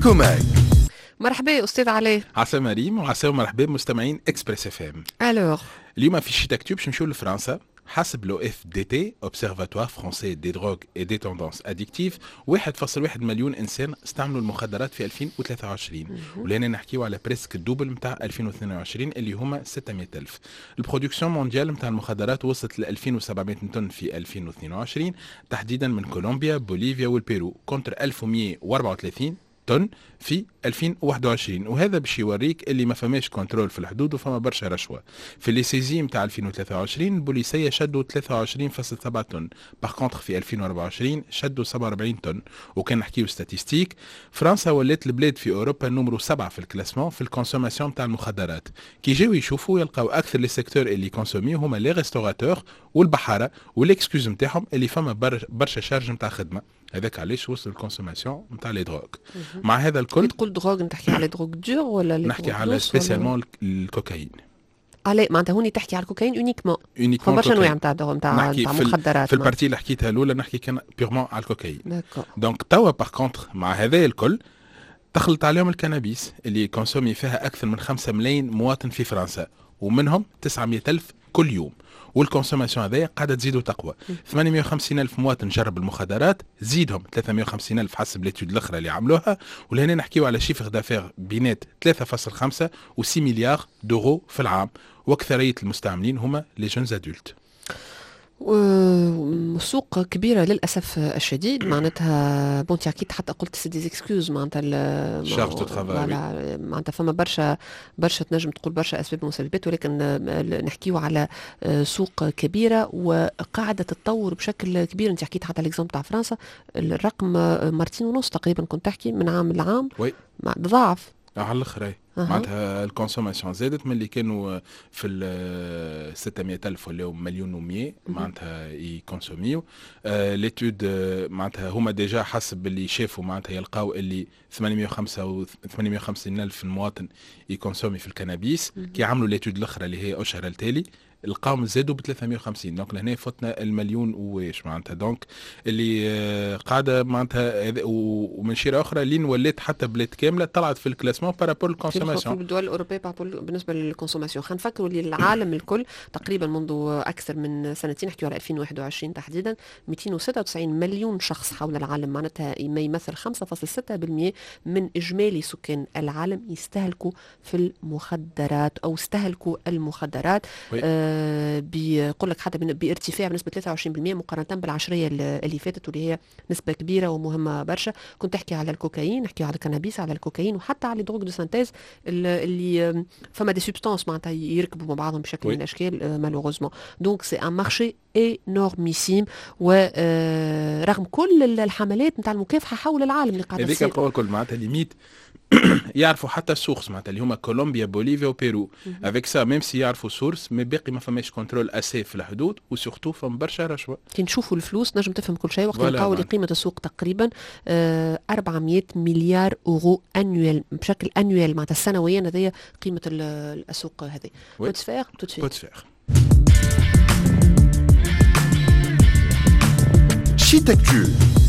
بيكو ماك. مرحبا أستاذ علي. عسى مريم وعسى مرحبا مستمعين اكسبريس اف ام. الوغ اليوم في شي تكتوب باش نمشيو لفرنسا. حسب لو اف دي تي اوبسيرفاتوار فرونسي دي دروغ اي دي توندونس اديكتيف 1.1 مليون انسان استعملوا المخدرات في 2023 ولهنا نحكيو على بريسك الدوبل نتاع 2022 اللي هما 600,000. البرودكسيون مونديال نتاع المخدرات وصلت ل 2700 طن في 2022 تحديدا من كولومبيا بوليفيا والبيرو كونتر 1134 طن في 2021 وهذا باش يوريك اللي ما فماش كنترول في الحدود وفما برشا رشوه. في لي سيزي نتاع 2023 البوليسيه شدوا 23.7 طن، باغ كونتر في 2024 شدوا 47 طن. وكان نحكيو ستاتيستيك فرنسا ولات البلاد في اوروبا نمرو 7 في الكلاسمون في الكونسوماسيون نتاع المخدرات. كي جاو يشوفوا يلقاو اكثر لي سيكتور اللي كونسوميو هما لي ريستوراتور والبحاره والاكسكوز نتاعهم اللي فما برشا شارج نتاع خدمه. هذاك علاش وصل الكونسوماسيون نتاع لي دروغ. مع هذا الكل تقول دروغ نحكي على دروغ دور ولا نحكي على سبيسيالمون الكوكايين. علي معناتها هوني تحكي على الكوكايين اونيكمون برشا انواع نتاع مخدرات. في البارتي اللي حكيتها الاولى نحكي كان بيغمون على الكوكايين. دونك توا باغ كونتر مع هذا الكل دخلت عليهم الكنابيس اللي كونسومي فيها اكثر من 5 ملايين مواطن في فرنسا ومنهم 900,000 كل يوم. والكونسوماسيون هذايا قاعده تزيد وتقوى. 850,000 مواطن جرب المخدرات زيدهم 350,000 حسب ليتود الاخرى اللي عملوها. ولهنا نحكيو على شيفر دافير بينات 3.5 و6 مليار دورو في العام واكثريه المستعملين هما لي جونز ادولت. سوق كبيرة للأسف الشديد معناتها بونتي أكيد حتى قلت سي دي اكسكوز معناتها شارج دو ترافاي معناتها فما برشا تنجم تقول برشا أسباب ومسببات ولكن نحكيو على سوق كبيرة وقاعدة تتطور بشكل كبير. أنت حكيت حتى الإكزامبل تاع فرنسا الرقم 2.5 تقريبا كنت تحكي من عام لعام ضعف على الاخر. معناتها الكونسوماسيون زادت من اللي كانوا في ال 600,000 ولا مليون و100 معناتها يكونسوميو. ليتود معناتها هما ديجا حسب اللي شافوا معناتها يلقاو اللي 850,000 مواطن يكونسومي في الكنابيس. كي عملوا ليتود الاخرى اللي هي اشهر التالي القوم زادوا ب 350. دونك لهنا فتنا المليون واش معناتها. دونك اللي قاعده معناتها ومن شيره اخرى لين ولات حتى بلاد كامله طلعت في الكلاسمون بارابور الكونسوماسيون في الدول الاوروبيه بالنسبه للكونسوماسيون. خلينا نفكروا اللي العالم الكل تقريبا منذ اكثر من سنتين نحكيو على 2021 تحديدا 296 مليون شخص حول العالم معناتها ما يمثل 5.6% من اجمالي سكان العالم يستهلكوا في المخدرات او استهلكوا المخدرات. بيقول لك حتى بارتفاع بنسبه 23% مقارنه بالعشريه اللي فاتت واللي هي نسبه كبيره ومهمه برشا. كنت احكي على الكوكايين نحكي على الكنابيس على الكوكايين وحتى على دروغ دو سانتيز اللي فما دي سبستانس معناتها يركبوا مع بعضهم بشكل من الاشكال مالوغوزمون. دونك سي ان مارشي انورميسيم ورغم كل الحملات نتاع المكافحه حول العالم اللي قاعده تصير هذيك القوى الكل معناتها ليميت يعرفوا حتى السورس معناتها اللي هما كولومبيا بوليفيا وبيرو افيك سا ميم سي يعرفوا سورس مي باقي ما فماش كنترول اسي في الحدود وسورتو فما برشا رشوه. كي نشوفوا الفلوس نجم تفهم كل شيء وقت نلقاو قيمه السوق تقريبا 400 مليار اورو انويل بشكل انويل معناتها سنويا. هذه قيمه السوق هذه. بوتسفير شي تكتوب